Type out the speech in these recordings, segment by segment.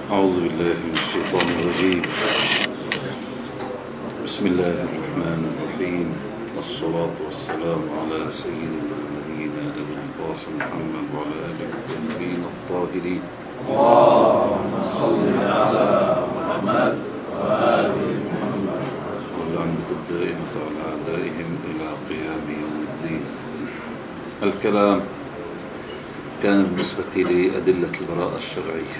أعوذ بالله من الشيطان الرجيم. بسم الله الرحمن الرحيم، والصلاة والسلام على سيد المرسلين أبي القاسم محمد وعلى آله الطيبين الطاهرين. اللهم صل على محمد وآل محمد. واللعنة الدائمة على أعدائهم إلى قيام يوم الدين. الكلام كان بالنسبة لأدلة البراءة الشرعية،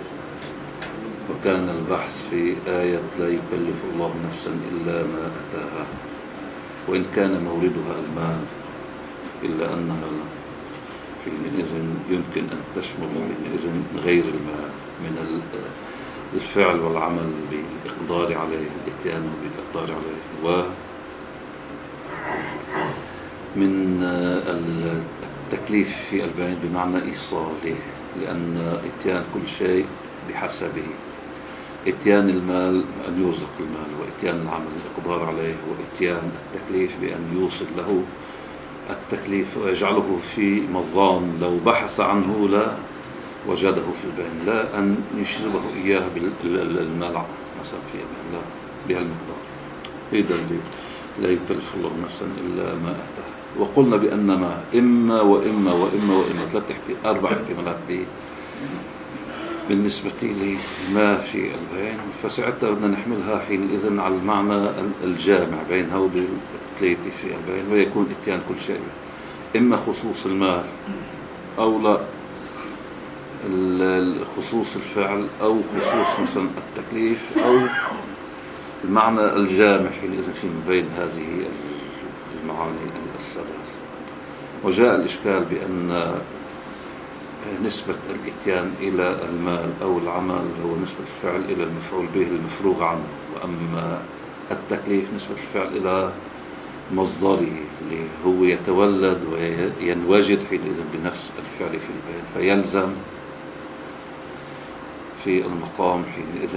وكان البحث في آية لا يكلف الله نفسا إلا ما أتاها، وإن كان موردها المال إلا أنها حينئذ يمكن أن تشمل حينئذ غير المال من الفعل والعمل بالإقدار عليه، الإتيان بالإقدار عليه، ومن التكليف في البيان بمعنى إيصاله، لأن إتيان كل شيء بحسبه. إتيان المال أن يرزق المال، وإتيان العمل الإقدار عليه، وإتيان التكليف بأن يوصل له التكليف ويجعله في مظان لو بحث عنه لا وجده في البين، لا أن يشربه إياه بالمال مثلا في أمان، لا بهالمقدار. هذا اللي لا يكلف الله نفسا إلا ما أتاه. وقلنا بأن ما إما وإما وإما وإما 4 احتمالات بالنسبة لما في البيان، فساعتها بدنا نحملها حينئذ على المعنى الجامع بين هودي الثلاثة في البيان، ويكون إتيان كل شيء، إما خصوص المال أو لا خصوص الفعل، أو خصوص مثلا التكليف، أو المعنى الجامع حينئذ في بين هذه المعاني الثلاث. وجاء الإشكال بأن نسبة الإتيان إلى المال أو العمل هو نسبة الفعل إلى المفعول به المفروغ عنه، وأما التكليف نسبة الفعل إلى مصدره اللي هو يتولد وينوجد حينئذ بنفس الفعل في البيان، فيلزم في المقام حينئذ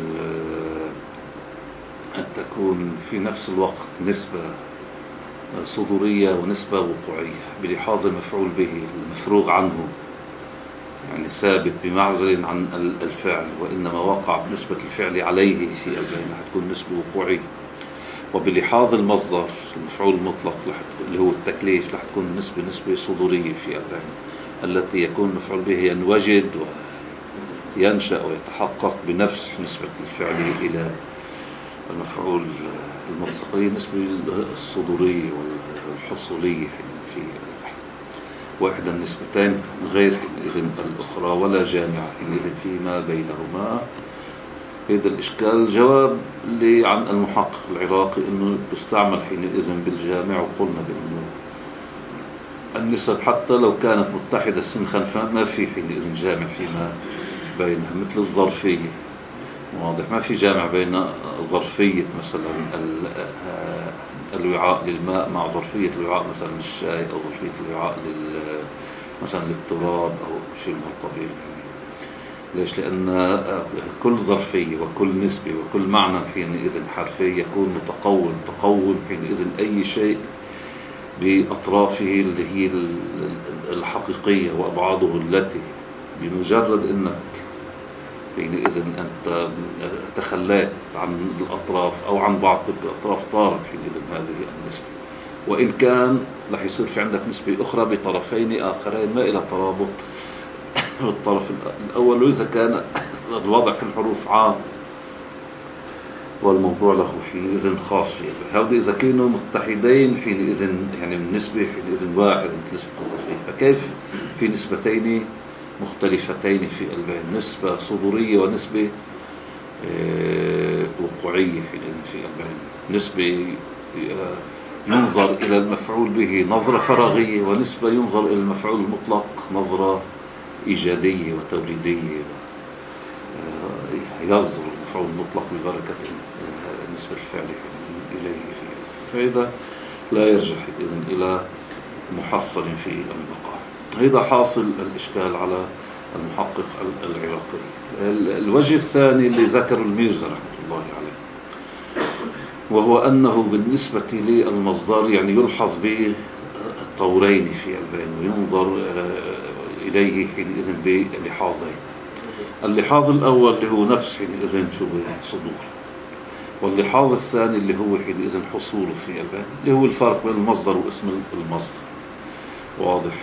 أن تكون في نفس الوقت نسبة صدورية ونسبة وقوعية، بلحاظ المفعول به المفروغ عنه يعني ثابت بمعزل عن الفعل، وإنما وقع نسبة الفعل عليه في البيان حتكون نسبة وقوعية. وبلحاظ المصدر المفعول المطلق اللي هو التكليف رح تكون نسبة صدورية في البيان، التي يكون المفعول به ينوجد وينشأ ويتحقق بنفس نسبة الفعل إلى المفعول المطلق، هي النسبة الصدورية والحصولية في واحدة النسبتين غير حينئذ الأخرى، ولا جامع حينئذ فيما بينهما. هذا الإشكال جواب لي عن المحقق العراقي أنه تستعمل حينئذ بالجامع، وقلنا بأنه النسب حتى لو كانت متحدة سنخا فما في حينئذ جامع فيما بينها، مثل الظرفية واضح، ما في جامع بين ظرفية مثلا الوعاء للماء مع ظرفية الوعاء مثلا للشاي، أو ظرفية الوعاء مثلا للتراب أو شيء من القبيل. ليش؟ لأن كل ظرفية وكل نسبة وكل معنى حينئذ حرفي يكون تقوم حينئذ أي شيء بأطرافه اللي هي الحقيقية وأبعاده التي بمجرد أنك حينئذ أنت تخليت عن الأطراف أو عن بعض تلك الأطراف طارت حينئذ هذه النسبة، وإن كان رح يصير في عندك نسبة أخرى بطرفين آخرين ما إلى ترابط الطرف الأول، وإذا كان الوضع في الحروف عام والموضوع له حينئذ خاص فيه. هذا إذا كانوا متحدين حينئذ يعني النسبة حينئذ واحد مثل نسبة الظرفية، فكيف في نسبتين مختلفتين في البيان، نسبة صدورية ونسبة وقوعية حينئذ في البيان، نسبة ينظر إلى المفعول به نظرة فراغية، ونسبة ينظر إلى المفعول المطلق نظرة إيجادية وتوليدية، يصدر المفعول المطلق ببركة نسبة الفعل إليه فيه، فإذا لا يرجع إذن إلى محصل في المقام. هذا حاصل الإشكال على المحقق العراقي. الوجه الثاني اللي ذكر الميرزا رحمة الله عليه، وهو أنه بالنسبة للمصدر يعني يلحظ بالطورين في البيان، وينظر إليه حينئذ بلحاظين. اللحاظ الأول اللي هو نفس حينئذ شو صدور، واللحاظ الثاني اللي هو حينئذ حصوله في البين، اللي هو الفرق بين المصدر واسم المصدر. واضح؟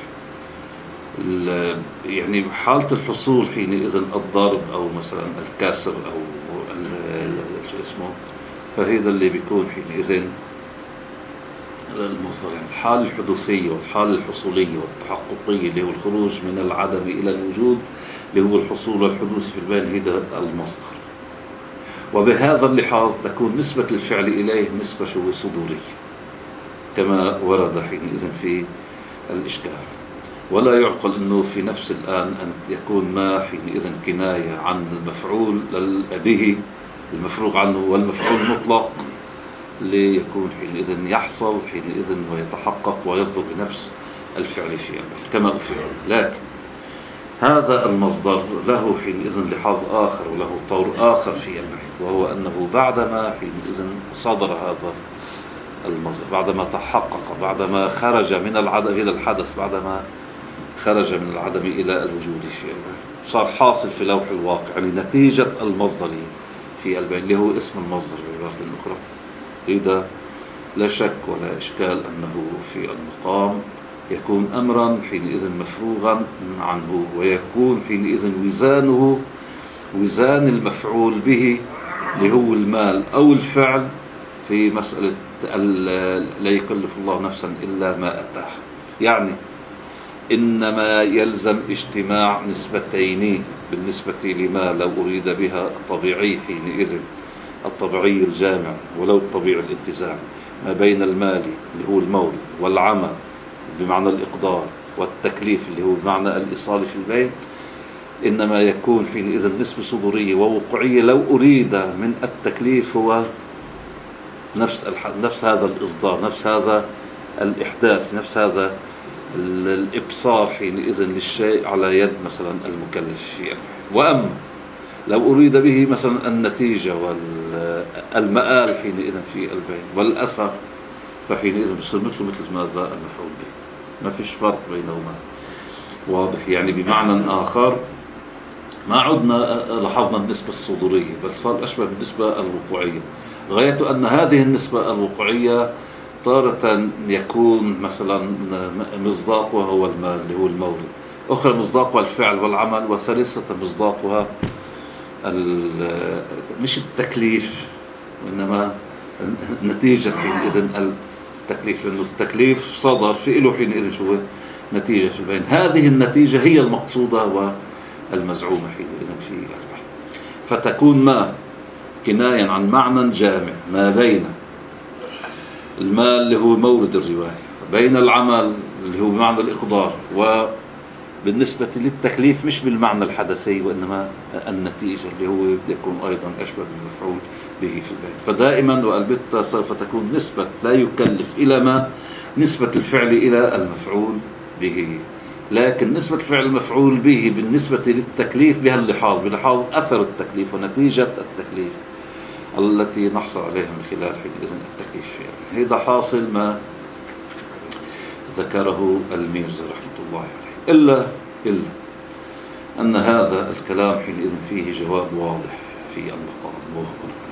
يعني حالة الحصول حينئذ الضرب أو مثلا الكسر أو شو اسمه، فهذا اللي بيكون حينئذ المصدر. يعني الحالة الحدوثية والحالة الحصولية والتحققية اللي هو الخروج من العدم إلى الوجود اللي هو الحصول والحدوث في البين، هذا المصدر. وبهذا اللحاظ تكون نسبة الفعل إليه نسبة شو صدورية كما ورد حينئذ في الإشكال. ولا يعقل أنه في نفس الآن أن يكون ما حينئذ كناية عن المفعول به المفروغ عنه والمفعول المطلق ليكون حينئذ يحصل حينئذ ويتحقق ويصدر بنفس الفعل في كما أفعل. لكن هذا المصدر له حينئذ لحاظ آخر وله طور آخر في المعنى، وهو أنه بعدما حينئذ صدر هذا المصدر، بعدما تحقق، بعدما خرج من العدم إلى الحدث، بعدما خرج من العدم إلى الوجود في المعنى، صار حاصل في لوح الواقع، يعني نتيجة المصدر في البين اللي هو اسم المصدر بعبارة أخرى. إذا لا شك ولا إشكال أنه في المقام يكون أمرا حينئذ مفروغا عنه، ويكون حينئذ وزانه وزان المفعول به اللي هو المال أو الفعل في مسألة لا يكلف الله نفسا إلا ما أتاه. يعني إنما يلزم اجتماع نسبتين بالنسبة لما لو أريد بها الطبيعي حينئذ، الطبيعي الجامع ولو الطبيعي الاتزاع، ما بين المال اللي هو المورد والعمل بمعنى الإقدار والتكليف اللي هو بمعنى الإيصال في البين، إنما يكون حينئذ نسبة صدورية ووقوعية لو أريد من التكليف هو نفس هذا الإصدار، نفس هذا الإحداث، نفس هذا الإبصار حينئذ للشيء على يد مثلا المكلف فيه. وأما لو أريد به مثلا النتيجة والمآل حينئذ في البين والأثر، فحينئذ بصير مثل ماذا المفعول به، ما فيش فرق بينهما. واضح؟ يعني بمعنى آخر ما عدنا لاحظنا النسبة الصدورية، بل صار أشبه بالنسبة الوقوعية، غاية أن هذه النسبة الوقوعية تارة يكون مثلا مصداقها هو المال اللي هو المورد، أخرى مصداقها الفعل والعمل، وثالثة مصداقها مش التكليف وإنما نتيجة حينئذ التكليف، لأنه التكليف صدر في له حينئذ شو نتيجة في البين. هذه النتيجة هي المقصودة والمزعومة حينئذ في البين، فتكون ما كنايا عن معنى جامع ما بين المال اللي هو مورد الرواية، بين العمل اللي هو بمعنى الإقدار، وبالنسبة للتكليف مش بالمعنى الحدثي وإنما النتيجة اللي هو يكون أيضا أشبه بالمفعول به في البين. فدائما والبتة سوف تكون نسبة لا يكلف إلى ما نسبة الفعل إلى المفعول به، لكن نسبة الفعل المفعول به بالنسبة للتكليف بها اللحاظ بلحاظ أثر التكليف ونتيجة التكليف التي نحصل عليها من خلال حينئذ التكليف فيها. هذا حاصل ما ذكره الميرزا رحمة الله عليه، إلا أن هذا الكلام حينئذ فيه جواب واضح في المقام، وهو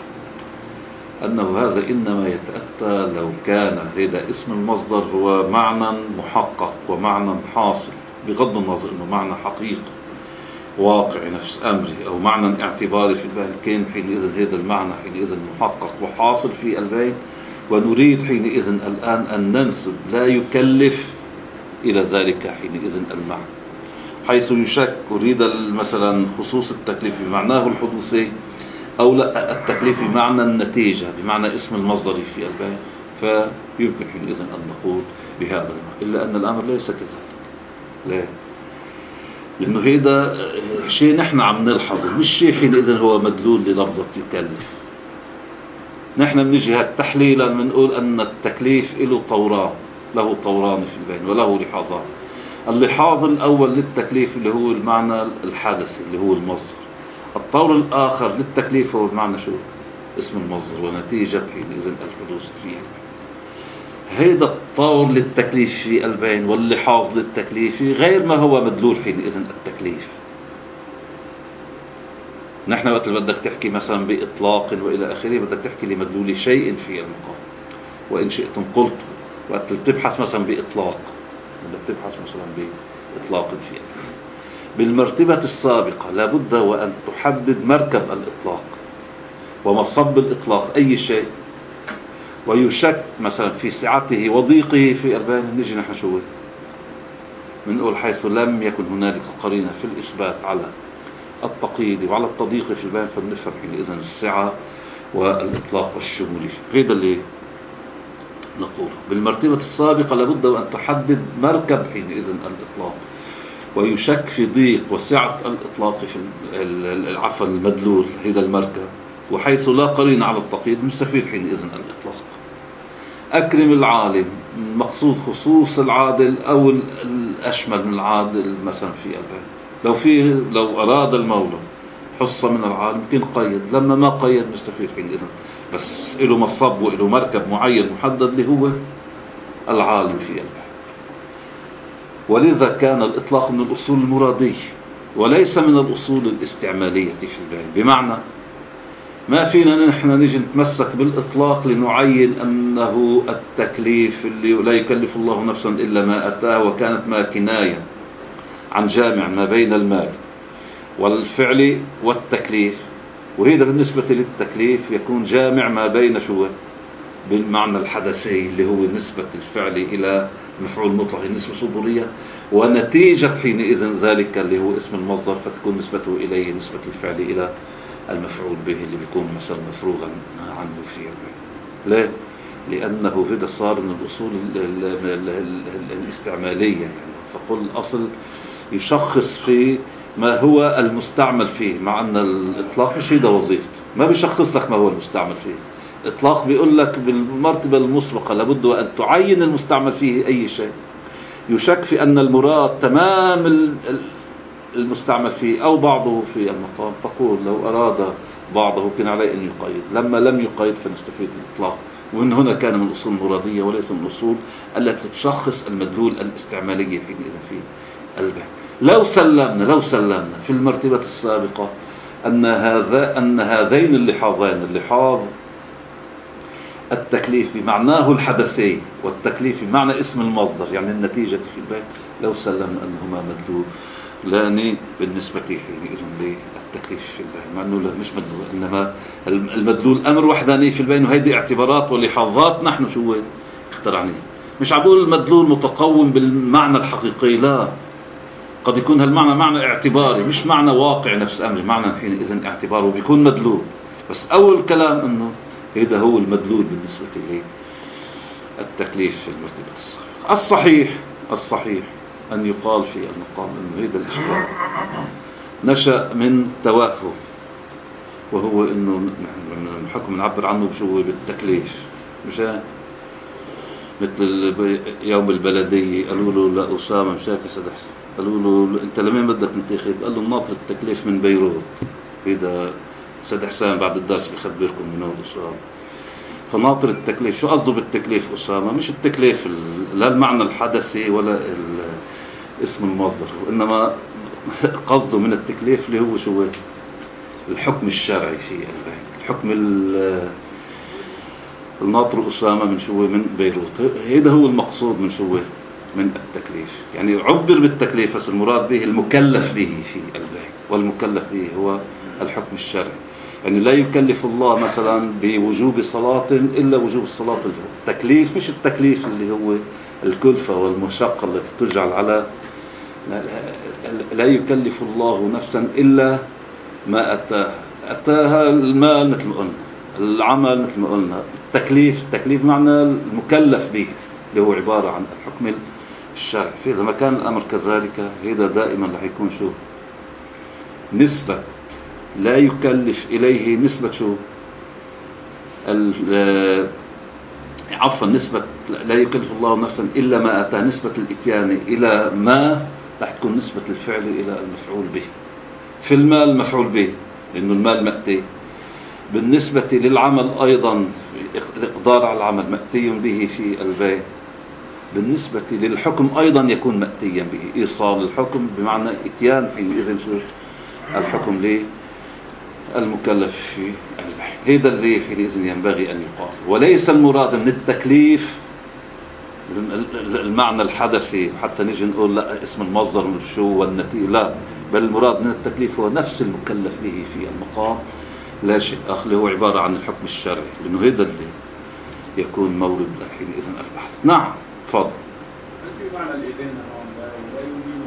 أنه هذا إنما يتأتى لو كان هذا اسم المصدر هو معنى محقق ومعنى حاصل، بغض النظر أنه معنى حقيقي واقع نفس أمري أو معنى اعتباري في البين، كان حينئذ هذا المعنى حينئذ محقق وحاصل في البين، ونريد حينئذ الآن أن ننسب لا يكلف إلى ذلك حينئذ المعنى، حيث يشك أريد مثلا خصوص التكليف بمعناه الحدوثي أو لا التكليف بمعنى النتيجة بمعنى اسم المصدر في البين، فيمكن حينئذ أن نقول بهذا المعنى، إلا أن الأمر ليس كذلك. لا، لأنه هذا شيء نحن عم نلحظه، مش شيء حينئذ هو مدلول للفظة يكلف. نحن بنجي هيك تحليلا بنقول أن التكليف له طوران، له طوران في البين وله لحاظان. اللحاظ الأول للتكليف اللي هو المعنى الحادثي اللي هو المصدر، الطور الآخر للتكليف هو بمعنى شو اسم المصدر ونتيجة حينئذ الحدوث فيه. هذا الطور للتكليف في البين واللحاظ للتكليف غير ما هو مدلول حينئذ التكليف. نحن وقت اللي بدك تحكي مثلا بإطلاق وإلى آخره بدك تحكي لمدلول شيء في المقام، وإن شئتم قلت. وقت اللي بتبحث مثلا بإطلاق بدك تبحث مثلا بإطلاق فيه. بالمرتبة السابقة لابد وأن تحدد مركب الإطلاق ومصب الإطلاق أي شيء، ويشك مثلا في سعته وضيقه في البيان. نجي نحن شو بنقول؟ حيث لم يكن هنالك قرينة في الإثبات على التقييد وعلى التضييق في البيان فبنفهم حينئذ السعة والإطلاق والشمولية. هذا اللي نقوله. بالمرتبة السابقة لابد وأن تحدد مركب حينئذ الإطلاق، ويشك في ضيق وسعة الإطلاق في العفو المدلول هذا المركب، وحيث لا قرين على التقييد مستفيد حينئذ الإطلاق. أكرم العالم مقصود خصوص العادل أو الأشمل من العادل مثلا في البيان. لو أراد المولى حصة من العالم يمكن قيد، لما ما قيد مستفيد حينئذ بس له مصب وله مركب معين محدد اللي هو العالم في البيان. ولذا كان الإطلاق من الأصول المرادية وليس من الأصول الاستعمالية في البيان. بمعنى ما فينا نحن نجي نتمسك بالإطلاق لنعين أنه التكليف اللي لا يكلف الله نفسا إلا ما أتاه، وكانت ما كناية عن جامع ما بين المال والفعل والتكليف، وهذا بالنسبة للتكليف يكون جامع ما بين شو بالمعنى الحدثي اللي هو نسبة الفعل إلى مفعول مطلق، نسبة صدورية، ونتيجة حينئذ ذلك اللي هو اسم المصدر فتكون نسبته إليه نسبة الفعل إلى المفعول به اللي بيكون مثلا مفروغا عنه في البيان. ليه؟ لأنه هذا صار من الأصول الاستعمالية يعني. فقل الأصل يشخص في ما هو المستعمل فيه، مع أن الإطلاق مش هذا وظيفته، ما بيشخص لك ما هو المستعمل فيه. الإطلاق بيقول لك بالمرتبة المسبقة لابد أن تعين المستعمل فيه أي شيء. يشك في أن المراد تمام المستعمل فيه أو بعضه في المقام، تقول لو أراد بعضه كان عليه أن يقيد، لما لم يقيد فنستفيد الإطلاق. ومن هنا كان من الأصول المرادية وليس من الأصول التي تشخص المدلول الاستعمالية حينئذ في البيان. لو سلمنا في المرتبة السابقة أن هذين اللحاظين، اللحاظ التكليف بمعناه الحدثي والتكليف بمعنى اسم المصدر يعني النتيجة في البيان، لو سلمنا أنهما مدلول لاني بالنسبة حينئذ للتكليف في البيان، مع أنه مش مدلول، إنما المدلول أمر وحداني في البيان، وهذه اعتبارات ولحاظات نحن شو اخترعناها. مش عبول المدلول متقوم بالمعنى الحقيقي، لا، قد يكون هالمعنى معنى اعتباري مش معنى واقع نفس أمر، معنى حينئذ اعتباره بيكون مدلول. بس أول كلام أنه هذا هو المدلول بالنسبة للتكليف في المرتبة السابقة. الصحيح أن يقال في المقام أنه هذا الإشكال نشأ من توهم، وهو أنه الحكم نعبر عنه بشو بالتكليف، مش مثل يوم البلدية قالوا له لا أسامة مش هيك سيد حسين، قالوا له أنت لمين بدك تنتخب؟ قال له ناطر التكليف من بيروت. هذا سيد حسين بعد الدرس بيخبركم منه أسامة. فناطر التكليف شو قصده بالتكليف أسامة؟ مش التكليف لا المعنى الحدثي ولا اسم المصدر، وإنما قصده من التكليف اللي هو شو الحكم الشرعي في البيان. الحكم الناطر أسامة من شو من بيروت، هذا هو المقصود من شو من التكليف. يعني عبر بالتكليف بس المراد به المكلف به في البيان، والمكلف به هو الحكم الشرعي. يعني لا يكلف الله مثلا بوجوب صلاة إلا وجوب الصلاة التكليف، مش التكليف اللي هو الكلفة والمشقة التي تجعل على لا يكلف الله نفسا إلا ما أتاها المال مثل ما قلنا، العمل مثل ما قلنا. التكليف معنى المكلف به اللي هو عبارة عن الحكم الشرعي. فإذا ما كان الأمر كذلك هذا دائما رح يكون شو نسبة لا يكلف إليه، نسبة شو نسبة لا يكلف الله نفسا إلا ما أتى، نسبة الإتيان إلى ما رح تكون نسبة الفعل إلى المفعول به. في المال مفعول به لأنه المال مأتي. بالنسبة للعمل أيضا الإقدار على العمل مأتي به في البيان. بالنسبة للحكم أيضا يكون مأتيا به، إيصال الحكم بمعنى إتيان حينئذ الحكم المكلف في البيع. هذا اللي حينئذ ينبغي أن يقال، وليس المراد من التكليف المعنى الحدثي حتى نيجي نقول لا اسم المصدر من شو والنتيجة، لا، بل المراد من التكليف هو نفس المكلف به في المقام، لا شيء آخر، هو عبارة عن الحكم الشرعي، لأنه هذا اللي يكون مورد حينئذ البحث. نعم تفضل. معنى الإدانة لا يدين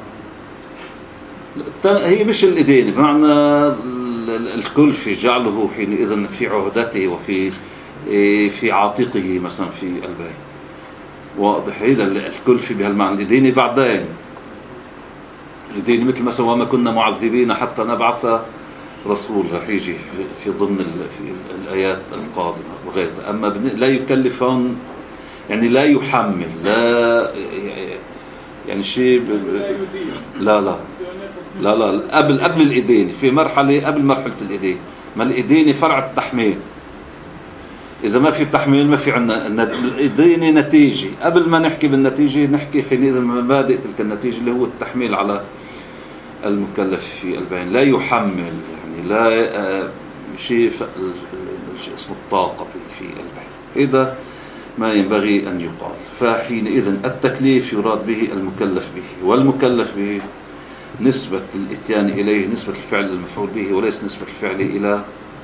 الله، هي مش الإدانة بمعنى الكلف جعله حينئذ في عهدته وفي في عاتقه مثلا في البيع، واضح؟ هذا الكلف بهالمعنى. الإدانة بعدين، الإدانة مثل مثلا وما كنا معذبين حتى نبعث رسول، رح يجي في ضمن في الآيات القادمة وغيرها. أما لا يكلفون يعني لا يحمل، لا يعني شيء لا لا لا لا قبل الإدانة، في مرحلة قبل مرحلة الإدانة. ما الإدانة فرع التحميل، إذا ما في تحميل ما في عنا الإدانة نتيجة. قبل ما نحكي بالنتيجة نحكي حينئذ مبادئ تلك النتيجة اللي هو التحميل على المكلف في البيان. لا يحمل يعني لا شيء اسمه الطاقة في البيان، هذا ما ينبغي أن يقال. فحينئذ التكليف يراد به المكلف به، والمكلف به نسبة الاتيان إليه نسبة الفعل المفعول به، وليس نسبة الفعل إلى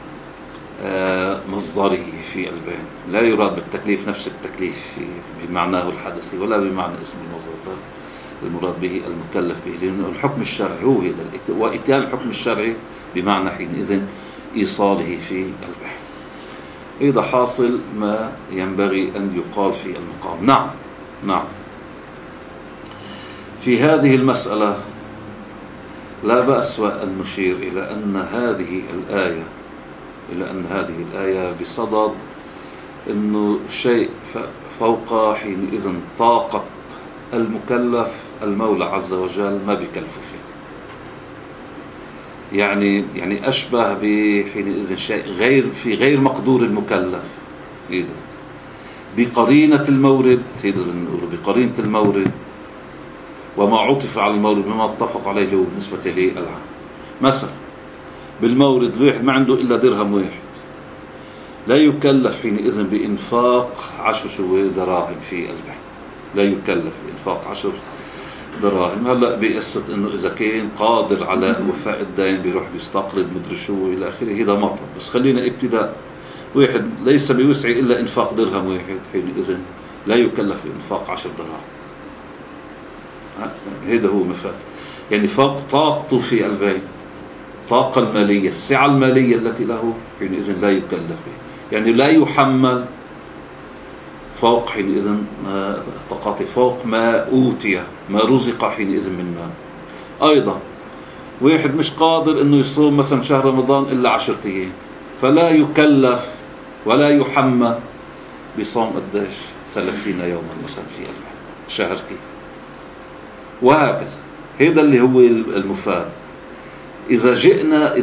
مصدره في البيان. لا يراد بالتكليف نفس التكليف بمعناه الحدثي ولا بمعنى اسم المصدر، المراد به المكلف به، لأنه الحكم الشرعي هو هذا، وإتيان الحكم الشرعي بمعنى حينئذ إيصاله في البيان. إذا حاصل ما ينبغي أن يقال في المقام. نعم نعم. في هذه المسألة لا بأس أن نشير إلى أن هذه الآية بصدد أنه شيء فوق حينئذ طاقة المكلف، المولى عز وجل ما بيكلفه فيه. يعني أشبه بحينئذ شيء غير مقدور المكلف، إذا بقرينة المورد، بقرينة المورد وما عطف على المورد بما اتفق عليه له بالنسبة للعام. مثلا بالمورد الواحد ما عنده إلا درهم واحد، لا يكلف حينئذ بإنفاق 10 دراهم في البيع، لا يكلف بإنفاق 10 دراهم. هلا بقصة إنه إذا كان قادر على وفاء الدين بيروح بيستقرض مدري شو إلى آخره، هذا مطلب. بس خلينا ابتداء، واحد ليس بيوسعي إلا إنفاق درهم واحد، حينئذ لا يكلف بإنفاق 10 دراهم. هذا هو مفاد، يعني فوق طاقته في البيع، الطاقة المالية، السعة المالية التي له، حينئذ لا يكلف به، يعني لا يحمل فوق حينئذ طاقته، فوق ما أوتي، ما رزق حينئذ من مال. أيضا واحد مش قادر إنه يصوم مثلا شهر رمضان إلا 10 أيام، فلا يكلف ولا يحمل بصوم قديش 30 يوما مثلا في شهر كي، وهكذا. هذا اللي هو المفاد. إذا جئنا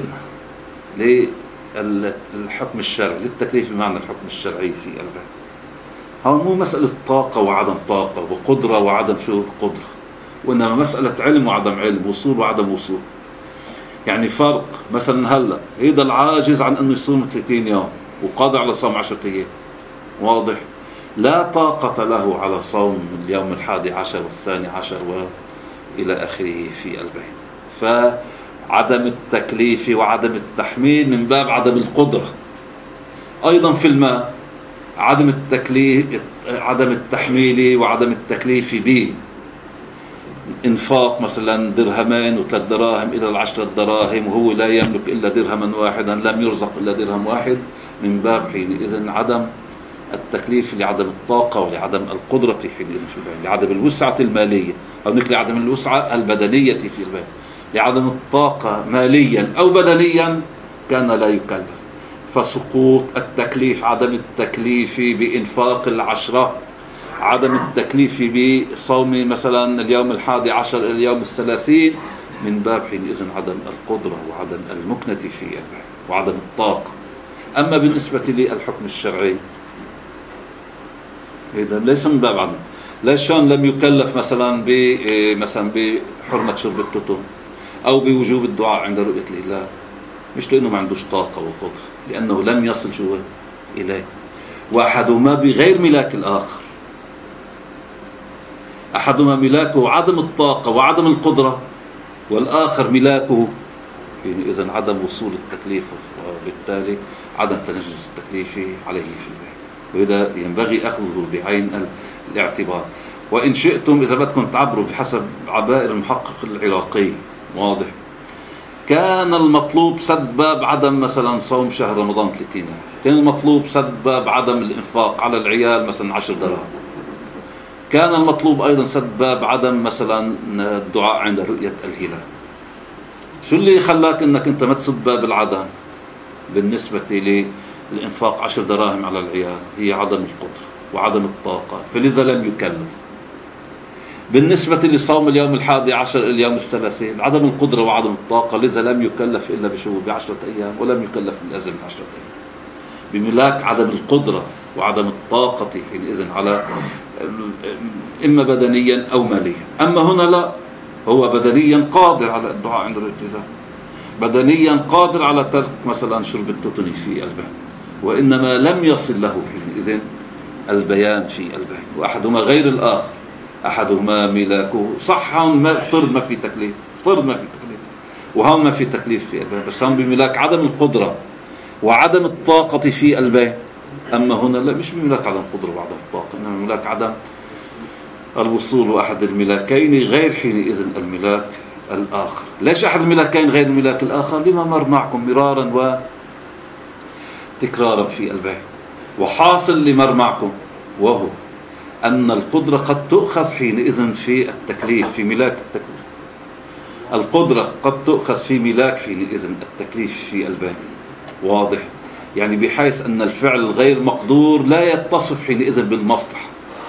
للحكم الشرعي، للتكليف بمعنى الحكم الشرعي في البيع، هون مو مسألة طاقة وعدم طاقة، وقدرة وعدم شو قدرة، وإنما مسألة علم وعدم علم، وصول وعدم وصول. يعني فرق مثلا هلا هذا العاجز عن أنه يصوم 30 يوم وقادر على صوم 10 أيام، واضح؟ لا طاقة له على صوم اليوم 11 و12 وإلى آخره في البيع. فعدم التكليف وعدم التحميل من باب عدم القدرة. أيضا في الماء عدم التحميل وعدم التكليف به، انفاق مثلا 2 و3 دراهم إلى 10 دراهم وهو لا يملك إلا درهما واحدا، لم يرزق إلا درهم واحد، من باب حينئذ عدم التكليف لعدم الطاقة ولعدم القدرة حينئذ في البيع، لعدم الوسعة المالية، أو نقول لعدم الوسعة البدنية في البيع، لعدم الطاقة ماليا أو بدنيا كان لا يكلف. فسقوط التكليف، عدم التكليف بإنفاق 10، عدم التكليف بصوم مثلا اليوم 11 إلى اليوم 30، من باب حينئذ عدم القدرة وعدم المكنة في البيع وعدم الطاقة. أما بالنسبة للحكم الشرعي هذا ليس من باب عدم، ليشان لم يكلف مثلا بحرمة شرب التتم أو بوجوب الدعاء عند رؤية الهلال، مش لأنه ما عندوش طاقة وقدرة، لأنه لم يصل شو إليه. وأحدهما بغير ملاك الآخر، أحدهما ملاكه عدم الطاقة وعدم القدرة، والآخر ملاكه إذن عدم وصول التكليف، وبالتالي عدم تنجس التكليف عليه في البيت، وإذا ينبغي أخذه بعين الاعتبار. وإن شئتم إذا بدكم تعبروا بحسب عبائر المحقق العراقي واضح، كان المطلوب سد باب عدم مثلا صوم شهر رمضان 30 يوم، كان المطلوب سد باب عدم الإنفاق على العيال مثلا 10 دراهم، كان المطلوب أيضا سد باب عدم مثلا الدعاء عند رؤية الهلال. شو اللي خلاك أنك أنت ما تسد باب العدم بالنسبة للإنفاق 10 دراهم على العيال؟ هي عدم القدرة وعدم الطاقة، فلذا لم يكلف. بالنسبة لصوم اليوم 11 اليوم 30 عدم القدرة وعدم الطاقة، لذا لم يكلف إلا ب10 أيام، ولم يكلف بالأزم 10 أيام. بملاك عدم القدرة وعدم الطاقة حينئذ على إما بدنيا أو ماليا. أما هنا لا، هو بدنيا قادر على الدعاء عند رؤية الله، بدنيا قادر على ترك مثلا شرب التوتني في البيان، وإنما لم يصل له حينئذ البيان في البيان. وأحدهما غير الآخر، أحدهما ملاكه صح، هون ما افترض ما في تكليف، افترض ما في تكليف، وهون ما في تكليف في البيان، بس هون بملاك عدم القدرة وعدم الطاقة في البيان. أما هنا لا، مش بملاك عدم القدرة وعدم الطاقة، إنما بملاك عدم الوصول، وأحد الملاكين غير حينئذ الملاك الآخر. ليش أحد الملاكين غير الملاك الآخر؟ لما مر معكم مرارا وتكرارا في البيان. وحاصل لمر معكم وهو أن القدرة قد تؤخذ حينئذ في التكليف، في ملاك التكليف. القدرة قد تؤخذ في ملاك حينئذ التكليف في البيان، واضح؟ يعني بحيث أن الفعل غير مقدور لا يتصف حينئذ بالمصلحة،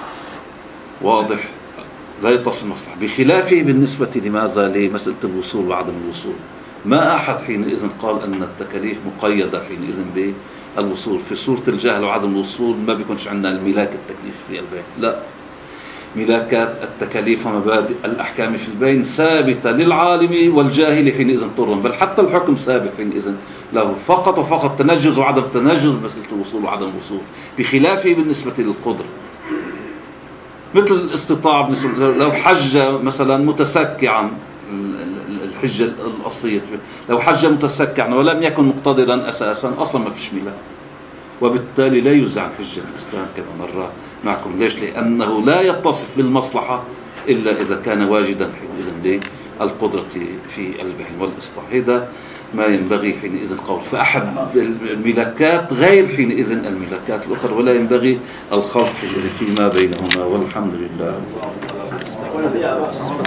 واضح؟ لا يتصف بالمصلحة، بخلافه بالنسبة لماذا؟ لمسألة الوصول وعدم الوصول. ما أحد حينئذ قال أن التكاليف مقيدة حينئذ بالوصول. في صورة الجهل وعدم الوصول ما بيكونش عندنا الملاك التكليف في البين، لا، ملاكات التكاليف ومبادئ الأحكام في البين ثابتة للعالم والجاهل حينئذ طرا، بل حتى الحكم ثابت حينئذ له، فقط وفقط تنجز وعدم تنجز مسألة الوصول وعدم الوصول، بخلافه بالنسبة للقدرة. مثل الاستطاعة، لو حج مثلا متسكعا، الحجة الأصلية، لو حج متسكعا ولم يكن مقتدرا أساسا أصلا ما فيش ملاك، وبالتالي لا يجزي عن حجة الإسلام كما مر معكم. ليش؟ لأنه لا يتصف بالمصلحة إلا إذا كان واجدا حينئذ للقدرة في البين والإصلاح. هذا ما ينبغي حينئذ قول فأحد الملاكات غير حينئذ الملاكات الأخرى، ولا ينبغي الخلط فيما بينهما، والحمد لله.